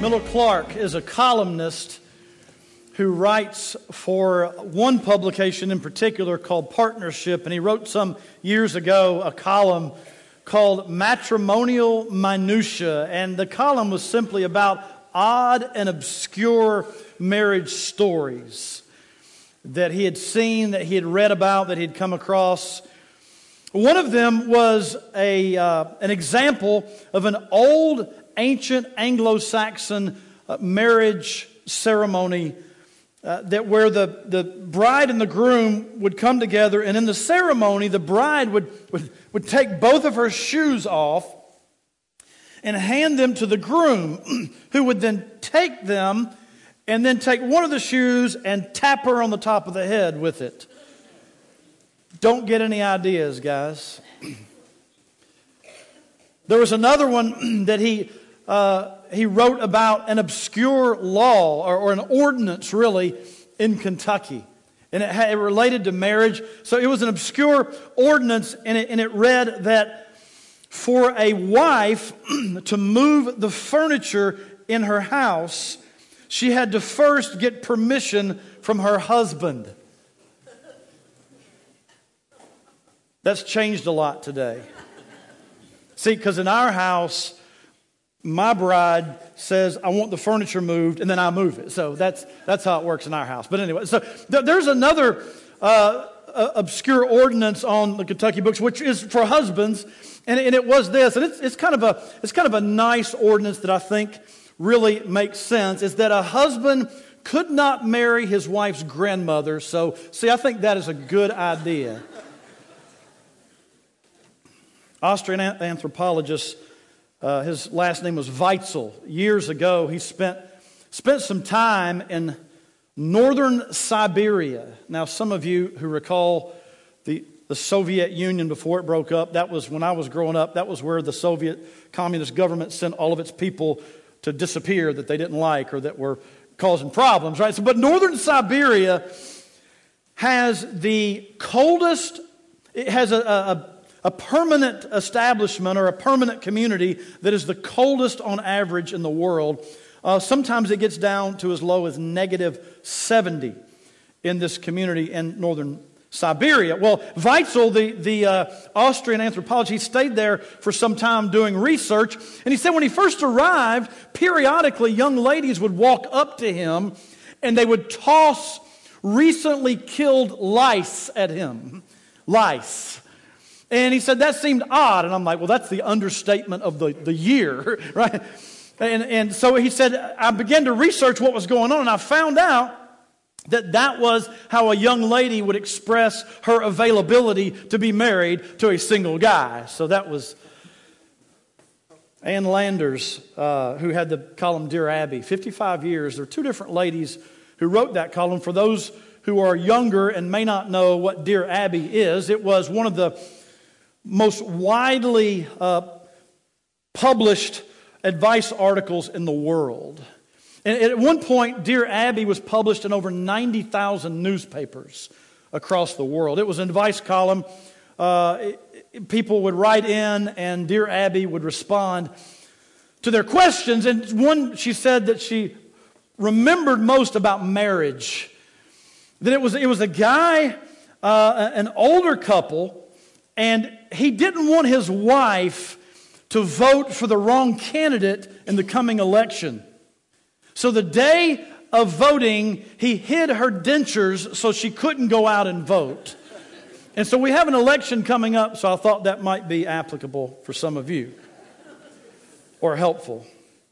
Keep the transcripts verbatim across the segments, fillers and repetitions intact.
Miller Clark is a columnist who writes for one publication in particular called Partnership, and he wrote some years ago a column called Matrimonial Minutia, and the column was simply about odd and obscure marriage stories that he had seen, that he had read about, that he had come across. One of them was a uh, an example of an old, ancient Anglo-Saxon uh, marriage ceremony uh, that where the, the bride and the groom would come together, and in the ceremony, the bride would, would, would take both of her shoes off and hand them to the groom, who would then take them and then take one of the shoes and tap her on the top of the head with it. Don't get any ideas, guys. There was another one that he uh, he wrote about an obscure law or, or an ordinance, really, in Kentucky. And it, had, it related to marriage. So it was an obscure ordinance, and it, and it read that for a wife to move the furniture in her house, she had to first get permission from her husband. That's changed a lot today. See, because in our house, my bride says, I want the furniture moved, and then I move it. So that's that's how it works in our house. But anyway, so th- there's another uh, uh, obscure ordinance on the Kentucky books, which is for husbands, and, and it was this, and it's it's kind of a it's kind of a nice ordinance that I think really makes sense. Is that a husband could not marry his wife's grandmother? So, see, I think that is a good idea. Austrian anthropologist, uh, his last name was Weitzel. Years ago, he spent spent some time in northern Siberia. Now, some of you who recall the, the Soviet Union before it broke up, that was when I was growing up, that was where the Soviet communist government sent all of its people to disappear that they didn't like or that were causing problems, right? So, but northern Siberia has the coldest, it has a, a A permanent establishment or a permanent community that is the coldest on average in the world. Uh, sometimes it gets down to as low as negative seventy in this community in northern Siberia. Well, Weitzel, the, the uh, Austrian anthropologist, he stayed there for some time doing research. And he said when he first arrived, periodically young ladies would walk up to him and they would toss recently killed lice at him. Lice. And he said, that seemed odd. And I'm like, well, that's the understatement of the, the year, right? And, and so he said, I began to research what was going on, and I found out that that was how a young lady would express her availability to be married to a single guy. So that was Ann Landers, uh, who had the column Dear Abby. fifty-five years. There are two different ladies who wrote that column. For those who are younger and may not know what Dear Abby is, it was one of the most widely uh, published advice articles in the world. And at one point, Dear Abby was published in over ninety thousand newspapers across the world. It was an advice column. Uh, it, it, people would write in, and Dear Abby would respond to their questions. And one, she said that she remembered most about marriage. That it was, it was a guy, uh, an older couple, and he didn't want his wife to vote for the wrong candidate in the coming election. So the day of voting, he hid her dentures so she couldn't go out and vote. And so we have an election coming up, so I thought that might be applicable for some of you, or helpful.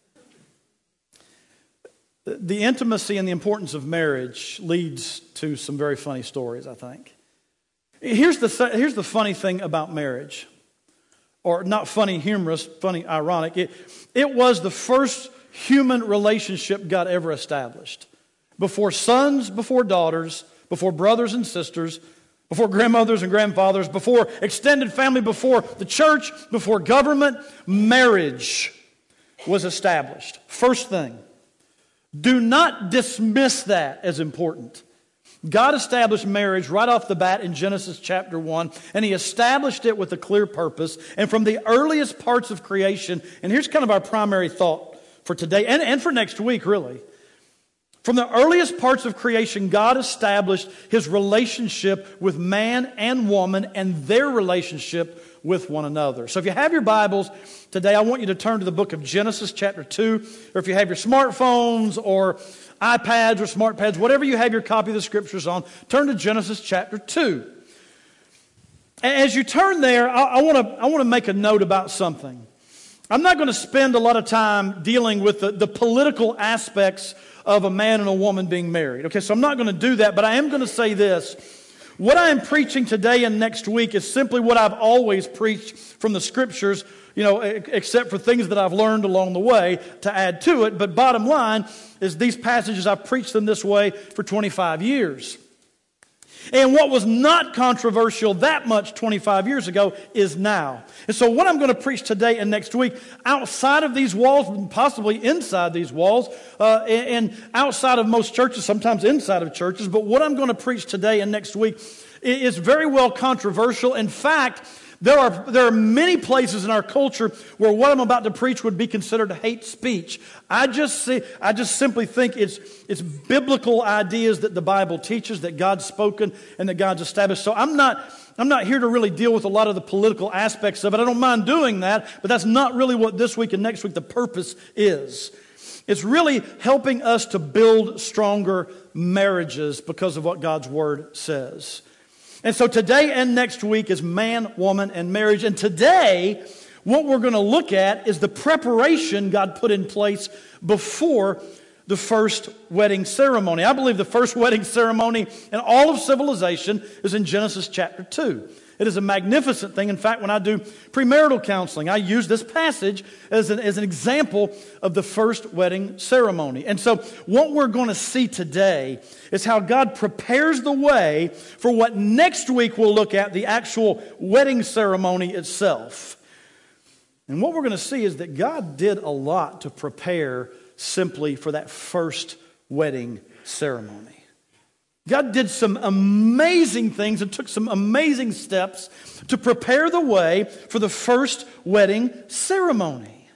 The intimacy and the importance of marriage leads to some very funny stories, I think. Here's the th- here's the funny thing about marriage, or not funny, humorous, funny, ironic. It, it was the first human relationship God ever established. Before sons, before daughters, before brothers and sisters, before grandmothers and grandfathers, before extended family, before the church, before government, marriage was established. First thing, do not dismiss that as important. God established marriage right off the bat in Genesis chapter one, and He established it with a clear purpose. And from the earliest parts of creation, and here's kind of our primary thought for today and, and for next week, really. From the earliest parts of creation, God established His relationship with man and woman and their relationship with one another. So if you have your Bibles today, I want you to turn to the book of Genesis chapter two, or if you have your smartphones or iPads or SmartPads, whatever you have your copy of the Scriptures on, turn to Genesis chapter two. As you turn there, I, I want to I want to make a note about something. I'm not going to spend a lot of time dealing with the, the political aspects of a man and a woman being married. Okay, so I'm not going to do that, but I am going to say this. What I am preaching today and next week is simply what I've always preached from the Scriptures, you know, except for things that I've learned along the way to add to it. But bottom line is these passages, I've preached them this way for twenty-five years. And what was not controversial that much twenty-five years ago is now. And so what I'm going to preach today and next week, outside of these walls, and possibly inside these walls, uh, and outside of most churches, sometimes inside of churches, but what I'm going to preach today and next week is very well controversial. In fact, There are, there are many places in our culture where what I'm about to preach would be considered hate speech. I just see, I just simply think it's, it's biblical ideas that the Bible teaches, that God's spoken and that God's established. So I'm not, I'm not here to really deal with a lot of the political aspects of it. I don't mind doing that, but that's not really what this week and next week the purpose is. It's really helping us to build stronger marriages because of what God's Word says. And so today and next week is man, woman, and marriage. And today, what we're going to look at is the preparation God put in place before the first wedding ceremony. I believe the first wedding ceremony in all of civilization is in Genesis chapter two. It is a magnificent thing. In fact, when I do premarital counseling, I use this passage as an, as an example of the first wedding ceremony. And so what we're going to see today is how God prepares the way for what next week we'll look at, the actual wedding ceremony itself. And what we're going to see is that God did a lot to prepare simply for that first wedding ceremony. God did some amazing things and took some amazing steps to prepare the way for the first wedding ceremony.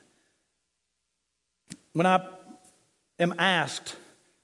When I am asked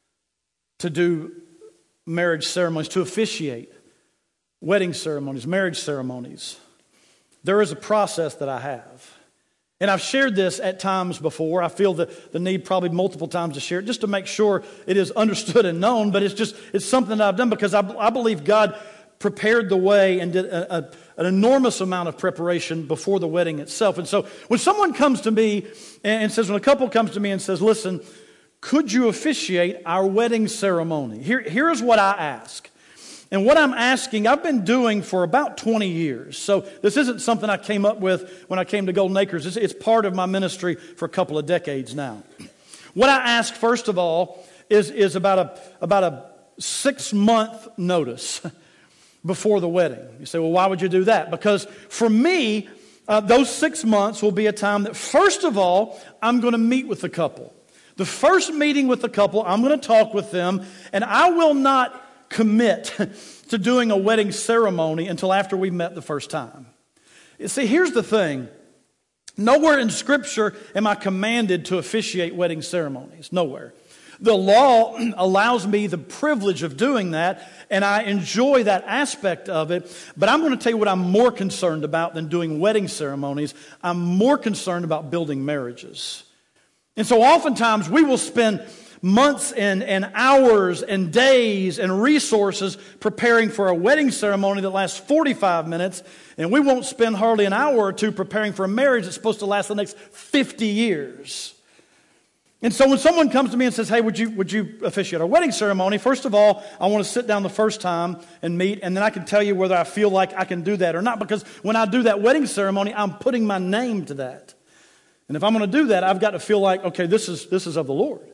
to do marriage ceremonies, to officiate wedding ceremonies, marriage ceremonies, there is a process that I have. And I've shared this at times before. I feel the, the need probably multiple times to share it just to make sure it is understood and known. But it's just, it's something that I've done because I, I believe God prepared the way and did a, a, an enormous amount of preparation before the wedding itself. And so when someone comes to me and, and says, when a couple comes to me and says, listen, could you officiate our wedding ceremony? Here, here is what I ask. And what I'm asking, I've been doing for about twenty years. So this isn't something I came up with when I came to Golden Acres. It's, it's part of my ministry for a couple of decades now. What I ask, first of all, is, is about a, about a six-month notice before the wedding. You say, well, why would you do that? Because for me, uh, those six months will be a time that, first of all, I'm going to meet with the couple. The first meeting with the couple, I'm going to talk with them, and I will not commit to doing a wedding ceremony until after we met the first time. You see, here's the thing. Nowhere in Scripture am I commanded to officiate wedding ceremonies. Nowhere. The law allows me the privilege of doing that, and I enjoy that aspect of it. But I'm going to tell you what I'm more concerned about than doing wedding ceremonies. I'm more concerned about building marriages. And so oftentimes we will spend months and, and hours and days and resources preparing for a wedding ceremony that lasts forty-five minutes, and we won't spend hardly an hour or two preparing for a marriage that's supposed to last the next fifty years. And so when someone comes to me and says, hey, would you, would you officiate our wedding ceremony? First of all, I want to sit down the first time and meet, and then I can tell you whether I feel like I can do that or not, because when I do that wedding ceremony, I'm putting my name to that. And if I'm going to do that, I've got to feel like, okay, this is, this is of the Lord.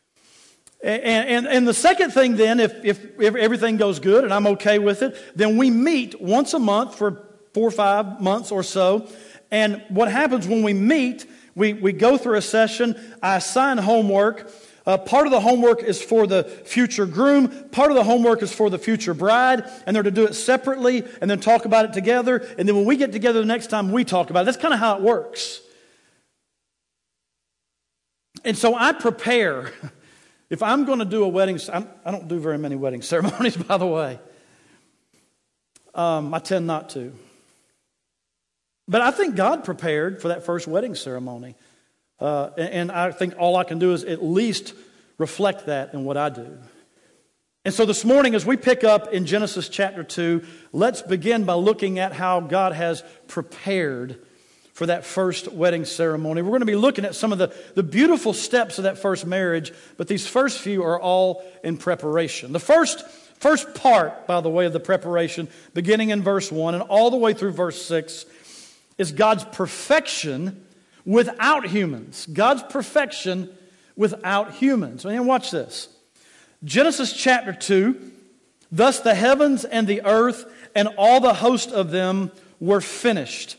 And, and, and the second thing then, if, if, if everything goes good and I'm okay with it, then we meet once a month for four or five months or so. And what happens when we meet, we, we go through a session, I assign homework. Uh, part of the homework is for the future groom. Part of the homework is for the future bride. And they're to do it separately and then talk about it together. And then when we get together the next time, we talk about it. That's kind of how it works. And so I prepare. If I'm going to do a wedding, I'm, I don't do very many wedding ceremonies, by the way. Um, I tend not to. But I think God prepared for that first wedding ceremony. Uh, and, and I think all I can do is at least reflect that in what I do. And so this morning, as we pick up in Genesis chapter two, let's begin by looking at how God has prepared for that first wedding ceremony. We're going to be looking at some of the, the beautiful steps of that first marriage, but these first few are all in preparation. The first, first part, by the way, of the preparation, beginning in verse one and all the way through verse six, is God's perfection without humans. God's perfection without humans. And watch this. Genesis chapter two, thus the heavens and the earth and all the host of them were finished.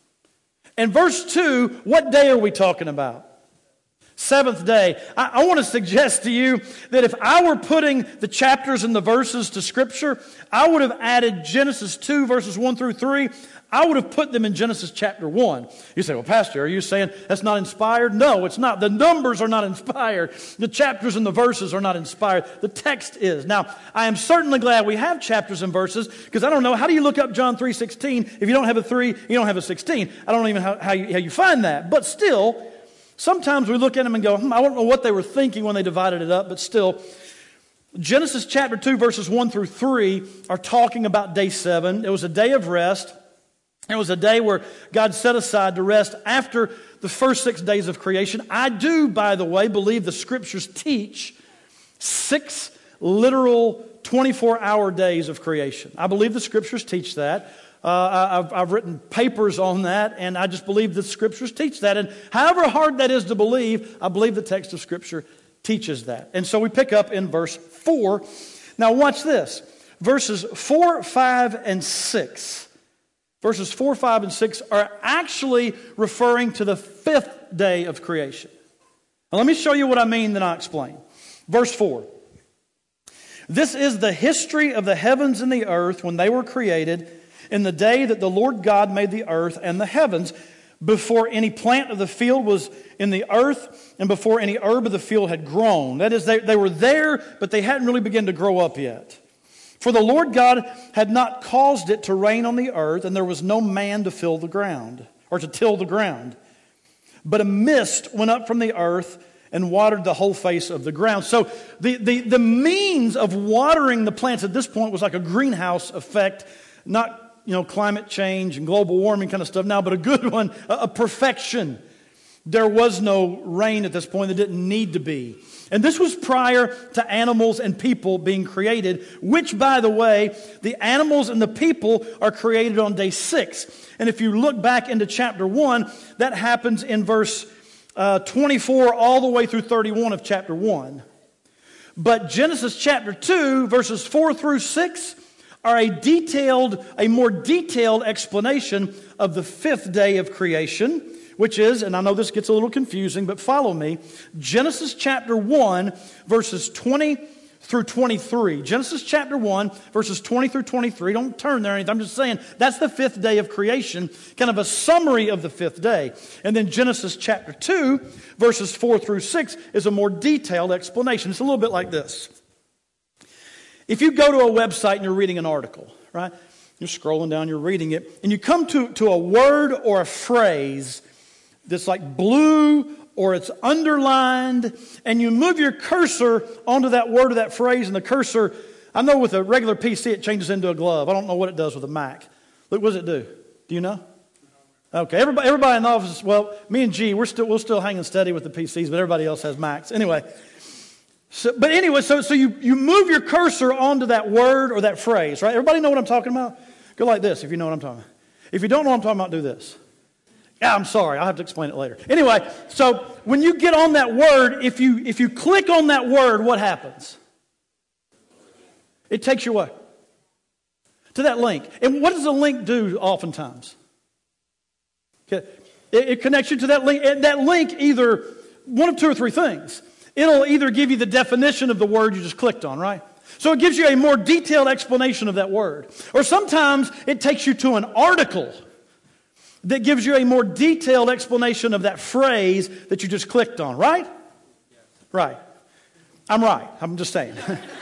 And verse two, what day are we talking about? Seventh day. I, I want to suggest to you that if I were putting the chapters and the verses to Scripture, I would have added Genesis two, verses one through three. I would have put them in Genesis chapter one. You say, well, Pastor, are you saying that's not inspired? No, it's not. The numbers are not inspired. The chapters and the verses are not inspired. The text is. Now, I am certainly glad we have chapters and verses, because I don't know, how do you look up John three sixteen if you don't have a three, you don't have a sixteen? I don't even know how, how, you, how you find that. But still, sometimes we look at them and go, hmm, I don't know what they were thinking when they divided it up, but still, Genesis chapter two, verses one through three are talking about day seven. It was a day of rest. It was a day where God set aside to rest after the first six days of creation. I do, by the way, believe the Scriptures teach six literal twenty-four hour days of creation. I believe the Scriptures teach that. Uh, I've, I've written papers on that, and I just believe the Scriptures teach that. And however hard that is to believe, I believe the text of Scripture teaches that. And so we pick up in verse four. Now watch this. Verses four, five, and six. Verses four, five, and six are actually referring to the fifth day of creation. Now let me show you what I mean, then I'll explain. Verse four. This is the history of the heavens and the earth when they were created, in the day that the Lord God made the earth and the heavens, before any plant of the field was in the earth, and before any herb of the field had grown. That is, they, they were there, but they hadn't really begun to grow up yet. For the Lord God had not caused it to rain on the earth, and there was no man to fill the ground, or to till the ground. But a mist went up from the earth and watered the whole face of the ground. So the, the, the means of watering the plants at this point was like a greenhouse effect, not, you know, climate change and global warming kind of stuff now, but a good one, a, a perfection. There was no rain at this point. There didn't need to be. And this was prior to animals and people being created, which, by the way, the animals and the people are created on day six. And if you look back into chapter one, that happens in verse uh, twenty-four all the way through thirty-one of chapter one. But Genesis chapter two, verses four through six, are a detailed, a more detailed explanation of the fifth day of creation, which is, and I know this gets a little confusing, but follow me, Genesis chapter one, verses twenty through twenty-three. Genesis chapter one, verses twenty through twenty-three. Don't turn there or anything. I'm just saying that's the fifth day of creation, kind of a summary of the fifth day. And then Genesis chapter two, verses four through six is a more detailed explanation. It's a little bit like this. If you go to a website and you're reading an article, right? You're scrolling down, you're reading it, and you come to, to a word or a phrase that's like blue or it's underlined, and you move your cursor onto that word or that phrase, and the cursor, I know with a regular P C it changes into a glove. I don't know what it does with a Mac. Look, what does it do? Do you know? Okay, everybody, everybody in the office, well, me and G, we're still, we're still hanging steady with the P Cs, but everybody else has Macs. Anyway, so, but anyway, so, so you, you move your cursor onto that word or that phrase, right? Everybody know what I'm talking about? Go like this if you know what I'm talking about. If you don't know what I'm talking about, do this. Yeah, I'm sorry. I'll have to explain it later. Anyway, so when you get on that word, if you if you click on that word, what happens? It takes you what? To that link. And what does a link do oftentimes? Okay. It, it connects you to that link. And that link either, one of two or three things. It'll either give you the definition of the word you just clicked on, right? So it gives you a more detailed explanation of that word. Or sometimes it takes you to an article that gives you a more detailed explanation of that phrase that you just clicked on, right? Right. I'm right. I'm just saying.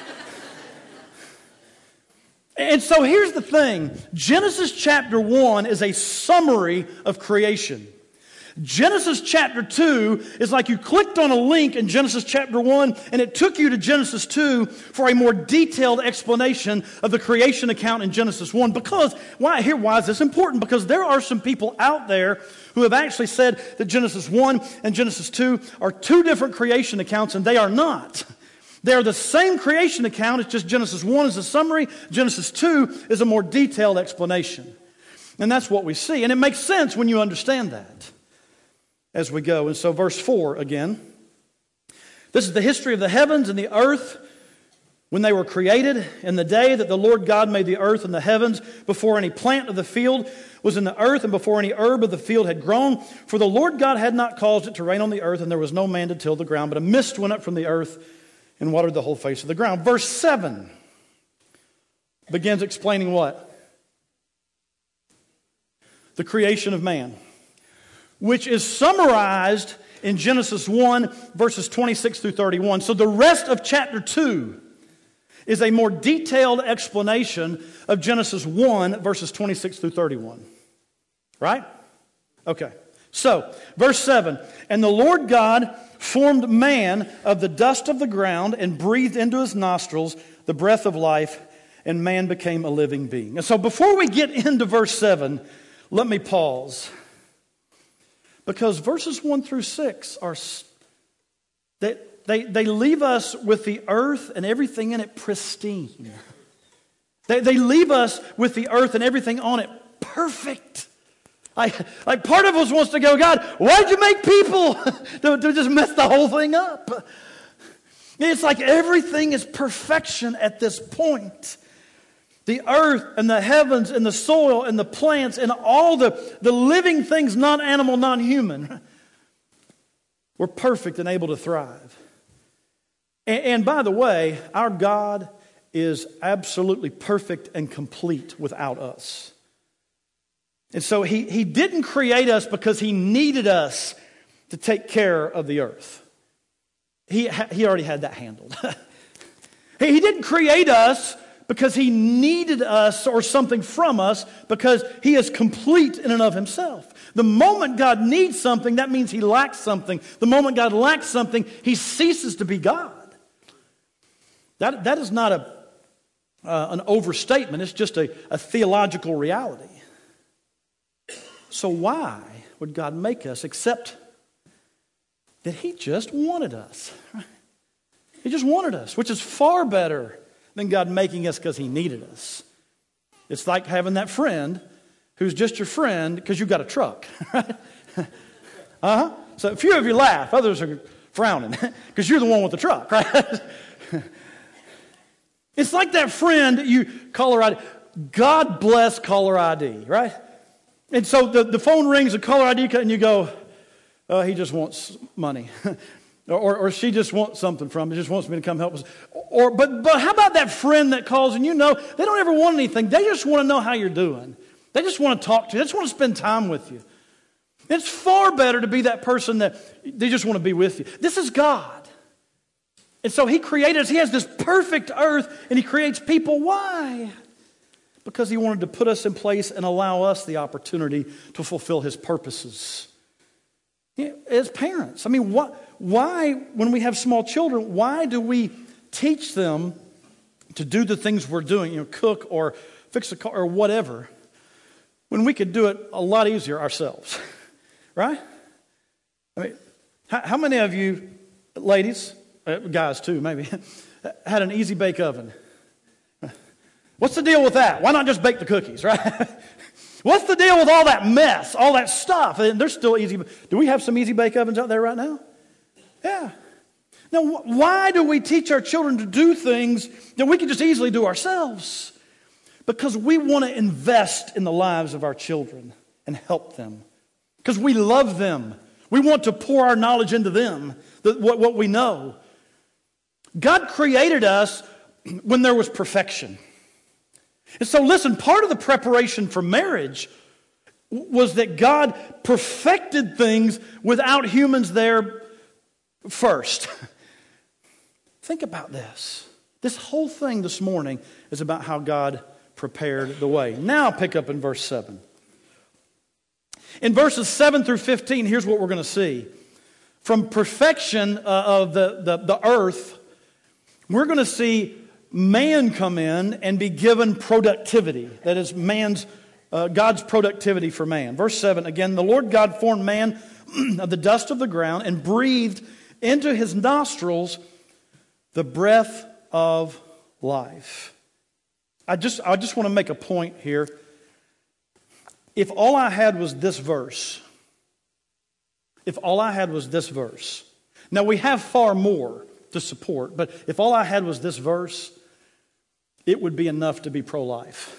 And so here's the thing. Genesis chapter one is a summary of creation. Genesis chapter two is like you clicked on a link in Genesis chapter one and it took you to Genesis two for a more detailed explanation of the creation account in Genesis one. Because, why, here, why is this important? Because there are some people out there who have actually said that Genesis one and Genesis two are two different creation accounts, and they are not. They are the same creation account. It's just Genesis one is a summary. Genesis two is a more detailed explanation. And that's what we see. And it makes sense when you understand that as we go. And so verse four again. This is the history of the heavens and the earth when they were created, in the day that the Lord God made the earth and the heavens, before any plant of the field was in the earth, and before any herb of the field had grown. For the Lord God had not caused it to rain on the earth, and there was no man to till the ground, but a mist went up from the earth and watered the whole face of the ground. Verse seven begins explaining what? The creation of man, which is summarized in Genesis one, verses twenty-six through thirty-one. So the rest of chapter two is a more detailed explanation of Genesis one, verses twenty-six through thirty-one. Right? Okay. So, verse seven, and the Lord God formed man of the dust of the ground and breathed into his nostrils the breath of life, and man became a living being. And so before we get into verse seven, let me pause. Because verses one through six are, they, they, they leave us with the earth and everything in it pristine. They, they leave us with the earth and everything on it perfect. Like, like part of us wants to go, God, why'd you make people to, to just mess the whole thing up? It's like everything is perfection at this point. The earth and the heavens and the soil and the plants and all the, the living things, non-animal, non-human, were perfect and able to thrive. And, and by the way, our God is absolutely perfect and complete without us. And so he, he didn't create us because he needed us to take care of the earth. He, he already had that handled. He didn't create us because he needed us or something from us, because he is complete in and of himself. The moment God needs something, that means he lacks something. The moment God lacks something, he ceases to be God. That, that is not a, uh, an overstatement. It's just a, a theological reality. So why would God make us except that he just wanted us? He just wanted us, which is far better than God making us because he needed us. It's like having that friend who's just your friend because you've got a truck. Right? Uh-huh. So a few of you laugh, others are frowning because you're the one with the truck, right? It's like that friend you caller I D. God bless caller I D, right? And so the, the phone rings, a caller I D, and you go, oh, he just wants money. or, or she just wants something from me, just wants me to come help us. Or, but, but how about that friend that calls and you know they don't ever want anything. They just want to know how you're doing. They just want to talk to you. They just want to spend time with you. It's far better to be that person that they just want to be with you. This is God. And so he created us. He has this perfect earth and he creates people. Why? Because he wanted to put us in place and allow us the opportunity to fulfill his purposes. As parents, I mean, what, why, when we have small children, why do we teach them to do the things we're doing, you know, cook or fix a car or whatever, when we could do it a lot easier ourselves, right? I mean, how, how many of you, ladies, uh, guys too, maybe, had an easy bake oven? What's the deal with that? Why not just bake the cookies, right? What's the deal with all that mess, all that stuff? And they're still easy. Do we have some easy bake ovens out there right now? Yeah. Now, wh- why do we teach our children to do things that we can just easily do ourselves? Because we want to invest in the lives of our children and help them. Because we love them. We want to pour our knowledge into them, the, what, what we know. God created us when there was perfection. And so listen, part of the preparation for marriage was that God perfected things without humans there first. Think about this. This whole thing this morning is about how God prepared the way. Now pick up in verse seven. In verses seven through fifteen, here's what we're going to see. From perfection uh, of the, the, the earth, we're going to see man come in and be given productivity. That is man's, uh, God's productivity for man. Verse seven, again, the Lord God formed man of the dust of the ground and breathed into his nostrils the breath of life. I just, I just want to make a point here. If all I had was this verse, if all I had was this verse, now we have far more to support, but if all I had was this verse, it would be enough to be pro-life.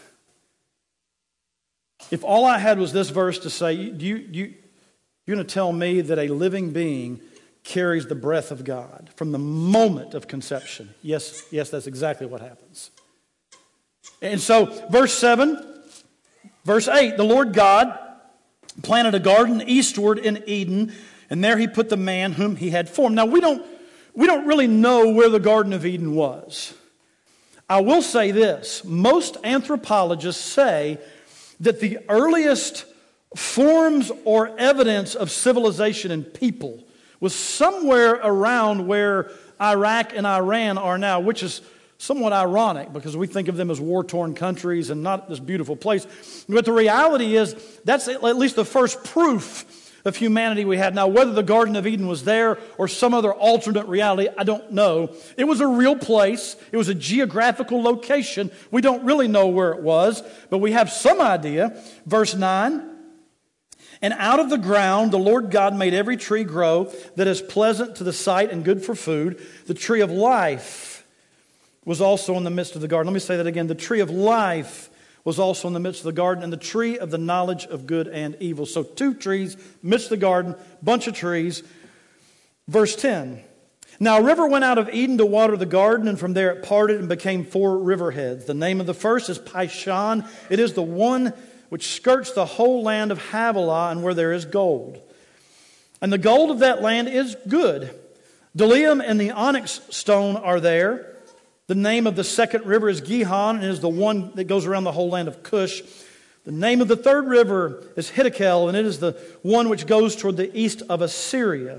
If all I had was this verse to say, you, you, you're going to tell me that a living being carries the breath of God from the moment of conception. Yes, yes, that's exactly what happens. And so, verse seven, verse eight, the Lord God planted a garden eastward in Eden, and there he put the man whom he had formed. Now, we don't, we don't really know where the Garden of Eden was. I will say this, most anthropologists say that the earliest forms or evidence of civilization and people was somewhere around where Iraq and Iran are now, which is somewhat ironic because we think of them as war-torn countries and not this beautiful place. But the reality is that's at least the first proof of humanity we had. Now, whether the Garden of Eden was there or some other alternate reality, I don't know. It was a real place. It was a geographical location. We don't really know where it was, but we have some idea. Verse nine, and out of the ground the Lord God made every tree grow that is pleasant to the sight and good for food. The tree of life was also in the midst of the garden. Let me say that again. The tree of life was also in the midst of the garden, and the tree of the knowledge of good and evil. So two trees, midst of the garden, bunch of trees. Verse ten. Now a river went out of Eden to water the garden, and from there it parted and became four riverheads. The name of the first is Pishon. It is the one which skirts the whole land of Havilah, and where there is gold. And the gold of that land is good. Bdellium and the onyx stone are there. The name of the second river is Gihon, and is the one that goes around the whole land of Cush. The name of the third river is Hiddekel, and it is the one which goes toward the east of Assyria.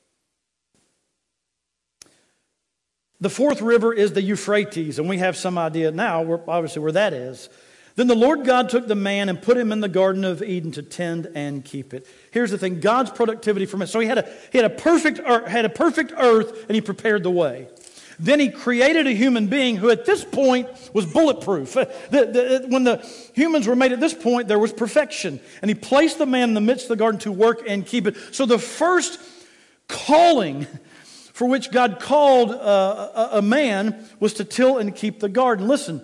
The fourth river is the Euphrates, and we have some idea now, where, obviously, where that is. Then the Lord God took the man and put him in the Garden of Eden to tend and keep it. Here's the thing, God's productivity for man. So he had a, he had a perfect earth, had a perfect earth, and he prepared the way. Then he created a human being who at this point was bulletproof. The, the, when the humans were made at this point, there was perfection. And he placed the man in the midst of the garden to work and keep it. So the first calling for which God called uh, a, a man was to till and keep the garden. Listen,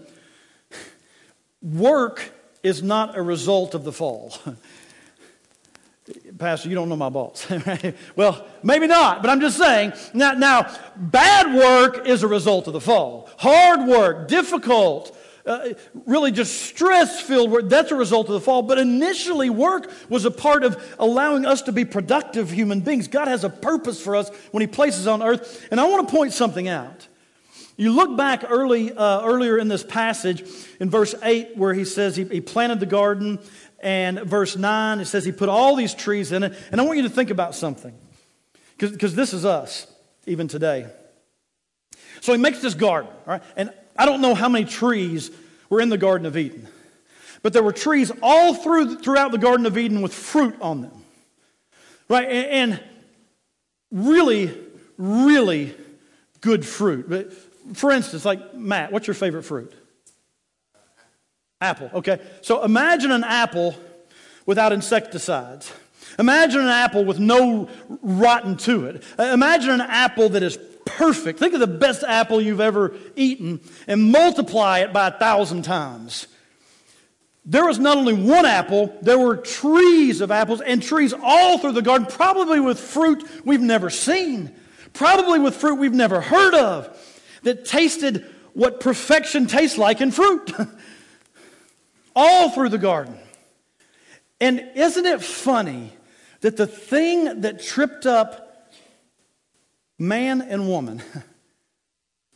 work is not a result of the fall. Pastor, you don't know my boss. Well, maybe not, but I'm just saying. Now, now, bad work is a result of the fall. Hard work, difficult, uh, really just stress-filled work, that's a result of the fall. But initially, work was a part of allowing us to be productive human beings. God has a purpose for us when He places us on earth. And I want to point something out. You look back early, uh, earlier in this passage, in verse eight, where he says he, he planted the garden. And verse nine, it says he put all these trees in it. And I want you to think about something. Because this is us, even today. So he makes this garden. All right? And I don't know how many trees were in the Garden of Eden. But there were trees all through throughout the Garden of Eden with fruit on them. Right? And, and really, really good fruit. But for instance, like Matt, what's your favorite fruit? Apple, okay. So imagine an apple without insecticides. Imagine an apple with no rotten to it. Imagine an apple that is perfect. Think of the best apple you've ever eaten and multiply it by a thousand times. There was not only one apple, there were trees of apples and trees all through the garden, probably with fruit we've never seen, probably with fruit we've never heard of, that tasted what perfection tastes like in fruit. All through the garden. And isn't it funny that the thing that tripped up man and woman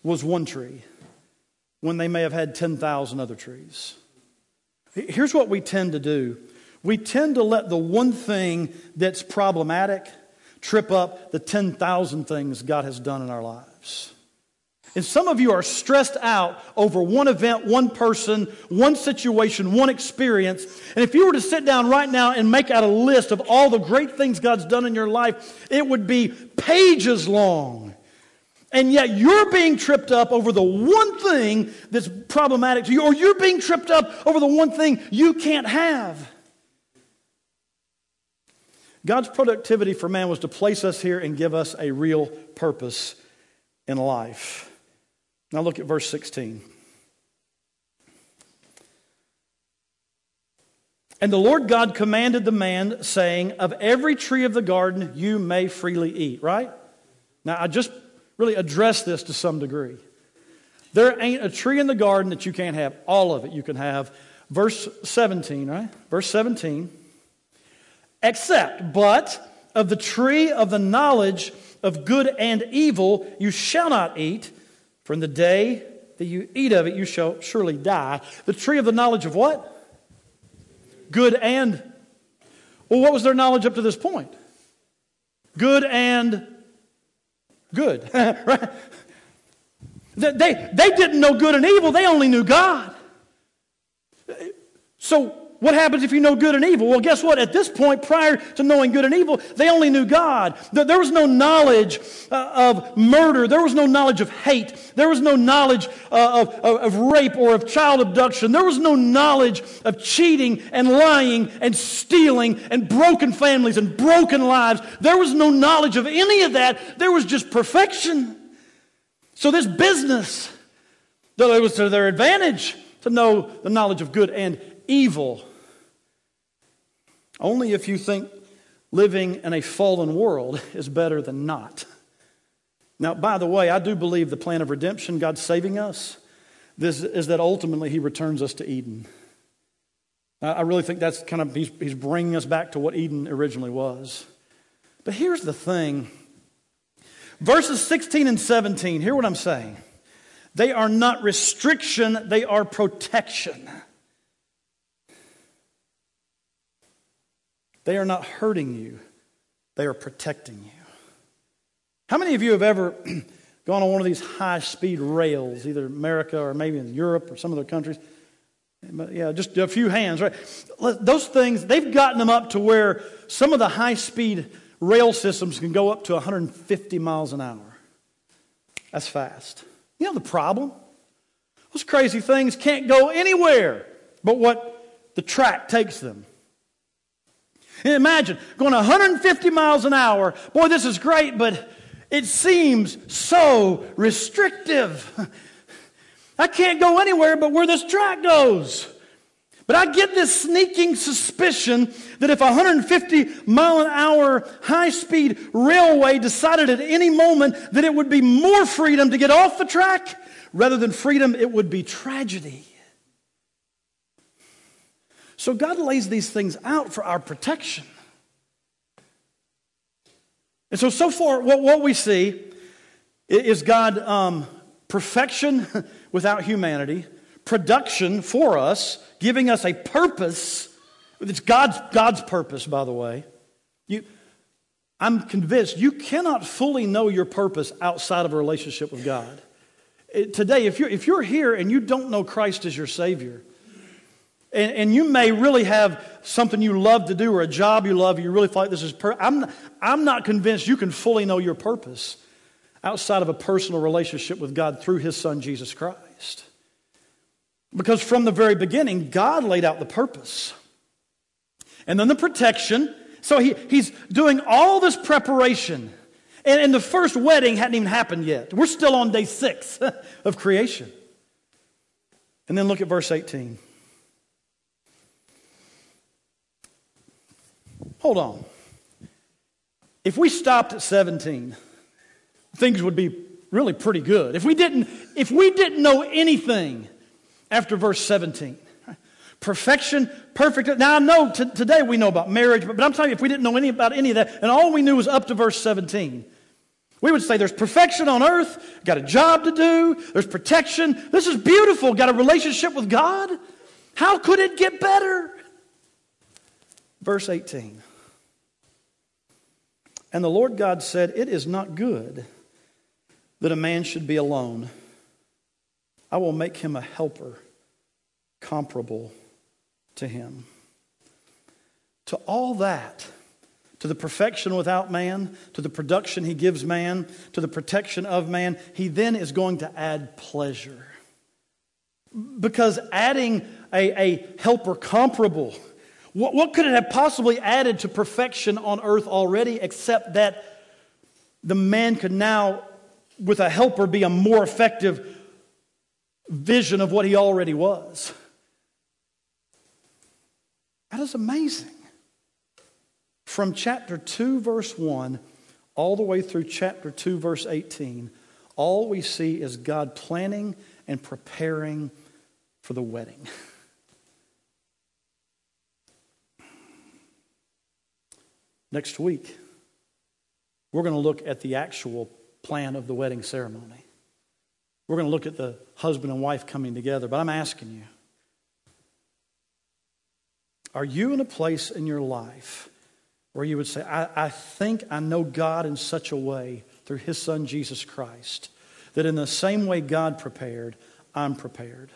was one tree when they may have had ten thousand other trees. Here's what we tend to do. We tend to let the one thing that's problematic trip up the ten thousand things God has done in our lives. And some of you are stressed out over one event, one person, one situation, one experience. And if you were to sit down right now and make out a list of all the great things God's done in your life, it would be pages long. And yet you're being tripped up over the one thing that's problematic to you, or you're being tripped up over the one thing you can't have. God's productivity for man was to place us here and give us a real purpose in life. Now look at verse sixteen. And the Lord God commanded the man, saying, of every tree of the garden you may freely eat. Right? Now I just really address this to some degree. There ain't a tree in the garden that you can't have. All of it you can have. Verse seventeen, right? Verse seventeen. Except, but of the tree of the knowledge of good and evil you shall not eat, for in the day that you eat of it you shall surely die. The tree of the knowledge of what? Good and... Well, what was their knowledge up to this point? Good and good. Right? They, they didn't know good and evil. They only knew God. So what happens if you know good and evil? Well, guess what? At this point, prior to knowing good and evil, they only knew God. There was no knowledge uh, of murder. There was no knowledge of hate. There was no knowledge uh, of, of, of rape or of child abduction. There was no knowledge of cheating and lying and stealing and broken families and broken lives. There was no knowledge of any of that. There was just perfection. So this business, it was to their advantage to know the knowledge of good and evil. Only if you think living in a fallen world is better than not. Now, by the way, I do believe the plan of redemption, God saving us, this is that ultimately He returns us to Eden. I really think that's kind of, He's, he's bringing us back to what Eden originally was. But here's the thing. Verses sixteen and seventeen, hear what I'm saying. They are not restriction, they are protection. They are not hurting you. They are protecting you. How many of you have ever gone on one of these high-speed rails, either America or maybe in Europe or some other countries? Yeah, just a few hands, right? Those things, they've gotten them up to where some of the high-speed rail systems can go up to one hundred fifty miles an hour. That's fast. You know the problem? Those crazy things can't go anywhere but what the track takes them. Imagine going one hundred fifty miles an hour. Boy, this is great, but it seems so restrictive. I can't go anywhere but where this track goes. But I get this sneaking suspicion that if a one hundred fifty mile an hour high-speed railway decided at any moment that it would be more freedom to get off the track, rather than freedom, it would be tragedy. So God lays these things out for our protection. And so, so far, what, what we see is God, um, perfection without humanity, production for us, giving us a purpose. It's God's, God's purpose, by the way. You, I'm convinced you cannot fully know your purpose outside of a relationship with God. It, today, if you're, if you're here and you don't know Christ as your Savior, And, and you may really have something you love to do or a job you love, you really feel like this is per- I'm not, I'm not convinced you can fully know your purpose outside of a personal relationship with God through His Son, Jesus Christ. Because from the very beginning, God laid out the purpose. And then the protection. So he, He's doing all this preparation. And, and the first wedding hadn't even happened yet. We're still on day six of creation. And then look at verse eighteen. Hold on. If we stopped at seventeen, things would be really pretty good. If we didn't, if we didn't know anything after verse seventeen, perfection, perfect. Now I know t- today we know about marriage, but, but I'm telling you, if we didn't know any about any of that, and all we knew was up to verse seventeen, We would say there's perfection on earth, got a job to do, there's protection. This is beautiful, got a relationship with God. How could it get better? Verse eighteen. And the Lord God said, it is not good that a man should be alone. I will make him a helper comparable to him. To all that, to the perfection without man, to the production he gives man, to the protection of man, he then is going to add pleasure. Because adding a, a helper comparable, what, what could it have possibly added to perfection on earth already except that the man could now, with a helper, be a more effective vision of what he already was? That is amazing. From chapter two, verse one, all the way through chapter two, verse eighteen, all we see is God planning and preparing for the wedding. Next week, we're going to look at the actual plan of the wedding ceremony. We're going to look at the husband and wife coming together. But I'm asking you, are you in a place in your life where you would say, I, I think I know God in such a way through His Son Jesus Christ that in the same way God prepared, I'm prepared?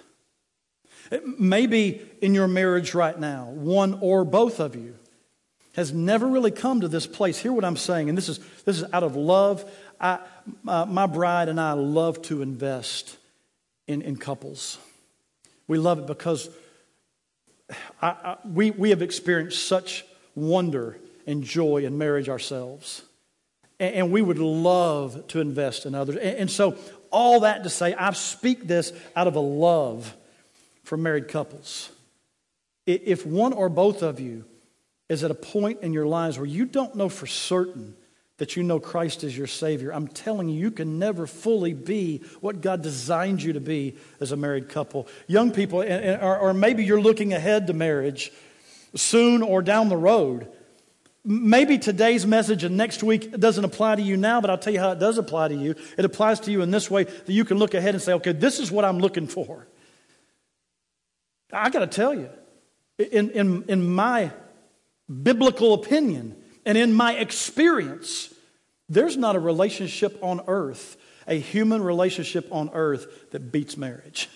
Maybe in your marriage right now, one or both of you has never really come to this place. Hear what I'm saying, and this is this is out of love. I, uh, my bride and I love to invest in, in couples. We love it because I, I, we, we have experienced such wonder and joy in marriage ourselves. And, and we would love to invest in others. And, and so all that to say, I speak this out of a love for married couples. If one or both of you is at a point in your lives where you don't know for certain that you know Christ is your Savior, I'm telling you, you can never fully be what God designed you to be as a married couple. Young people, or maybe you're looking ahead to marriage soon or down the road. Maybe today's message and next week doesn't apply to you now, but I'll tell you how it does apply to you. It applies to you in this way, that you can look ahead and say, okay, this is what I'm looking for. I got to tell you, in, in, in my biblical opinion and in my experience, there's not a relationship on earth, a human relationship on earth that beats marriage.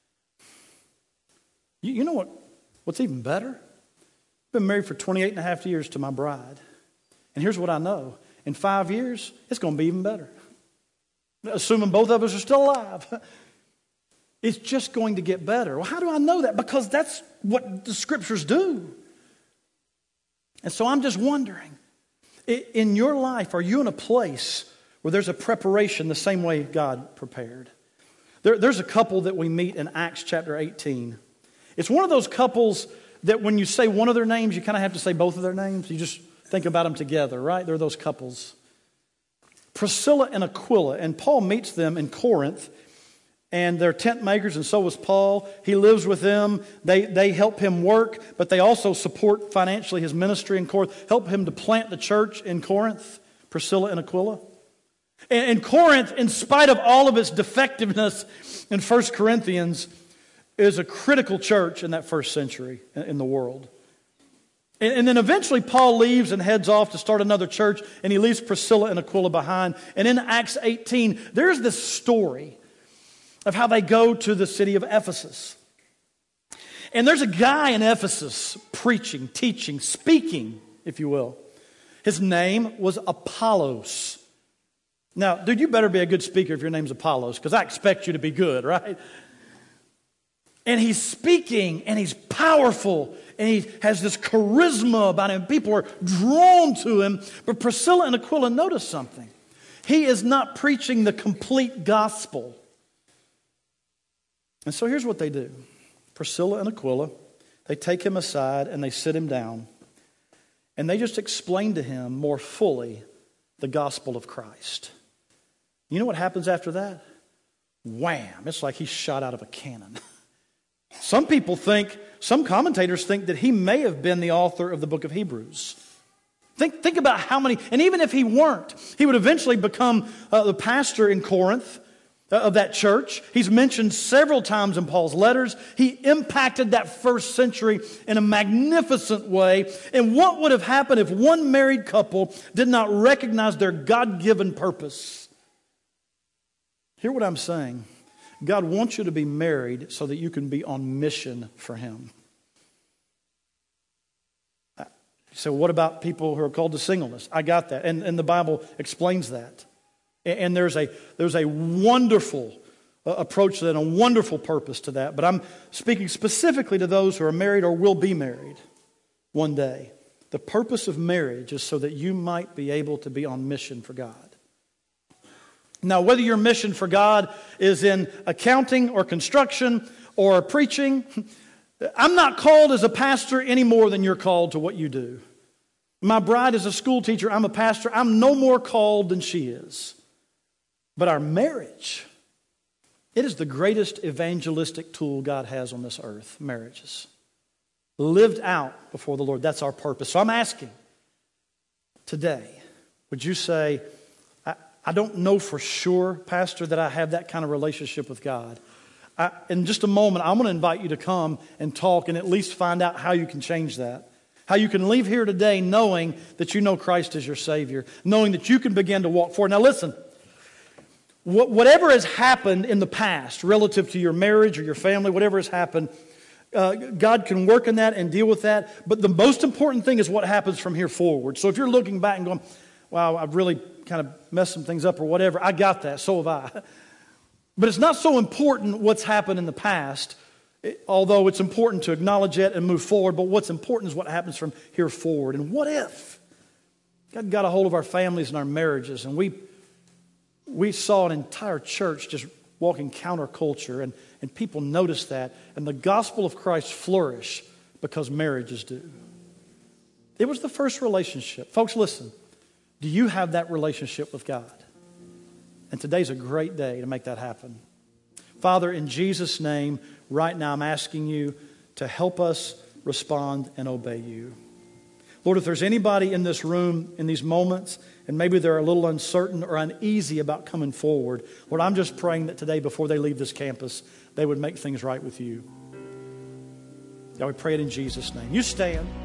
You, you know what? What's even better? I've been married for twenty-eight and a half years to my bride. And here's what I know. In five years, it's going to be even better. Assuming both of us are still alive. It's just going to get better. Well, how do I know that? Because that's what the Scriptures do. And so I'm just wondering, in your life, are you in a place where there's a preparation the same way God prepared? There, there's a couple that we meet in Acts chapter eighteen. It's one of those couples that when you say one of their names, you kind of have to say both of their names. You just think about them together, right? They're those couples. Priscilla and Aquila, and Paul meets them in Corinth. And they're tent makers, and so was Paul. He lives with them. They, they help him work, but they also support financially his ministry in Corinth, help him to plant the church in Corinth, Priscilla and Aquila. And, and Corinth, in spite of all of its defectiveness in First Corinthians, is a critical church in that first century in the world. And, and then eventually Paul leaves and heads off to start another church, and he leaves Priscilla and Aquila behind. And in Acts eighteen, there's this story of how they go to the city of Ephesus. And there's a guy in Ephesus preaching, teaching, speaking, if you will. His name was Apollos. Now, dude, you better be a good speaker if your name's Apollos, because I expect you to be good, right? And he's speaking, and he's powerful, and he has this charisma about him. People are drawn to him. But Priscilla and Aquila, notice something. He is not preaching the complete gospel. And so here's what they do. Priscilla and Aquila, they take him aside and they sit him down. And they just explain to him more fully the gospel of Christ. You know what happens after that? Wham! It's like he's shot out of a cannon. Some people think, some commentators think that he may have been the author of the book of Hebrews. Think, think about how many, and even if he weren't, he would eventually become uh, the pastor in Corinth uh, of that church. He's mentioned several times in Paul's letters. He impacted that first century in a magnificent way. And what would have happened if one married couple did not recognize their God-given purpose? Hear what I'm saying. God wants you to be married so that you can be on mission for Him. So what about people who are called to singleness? I got that. And, and the Bible explains that. And, and there's a there's a wonderful uh, approach to that, and a wonderful purpose to that. But I'm speaking specifically to those who are married or will be married one day. The purpose of marriage is so that you might be able to be on mission for God. Now, whether your mission for God is in accounting or construction or preaching, I'm not called as a pastor any more than you're called to what you do. My bride is a school teacher. I'm a pastor. I'm no more called than she is. But our marriage, it is the greatest evangelistic tool God has on this earth, marriages. Lived out before the Lord. That's our purpose. So I'm asking today, would you say, I, I don't know for sure, Pastor, that I have that kind of relationship with God. I, in just a moment, I'm going to invite you to come and talk and at least find out how you can change that. How you can leave here today knowing that you know Christ is your Savior. Knowing that you can begin to walk forward. Now listen, wh- whatever has happened in the past relative to your marriage or your family, whatever has happened, uh, God can work in that and deal with that. But the most important thing is what happens from here forward. So if you're looking back and going, wow, I've really kind of messed some things up or whatever, I got that, so have I. But it's not so important what's happened in the past, although it's important to acknowledge it and move forward. But what's important is what happens from here forward. And what if God got a hold of our families and our marriages, and we we saw an entire church just walking counterculture, and, and people noticed that, and the gospel of Christ flourish because marriages do. It was the first relationship. Folks, listen. Do you have that relationship with God? And today's a great day to make that happen. Father, in Jesus' name, right now I'm asking you to help us respond and obey you. Lord, if there's anybody in this room in these moments, and maybe they're a little uncertain or uneasy about coming forward, Lord, I'm just praying that today before they leave this campus, they would make things right with you. God, we pray it in Jesus' name. You stand.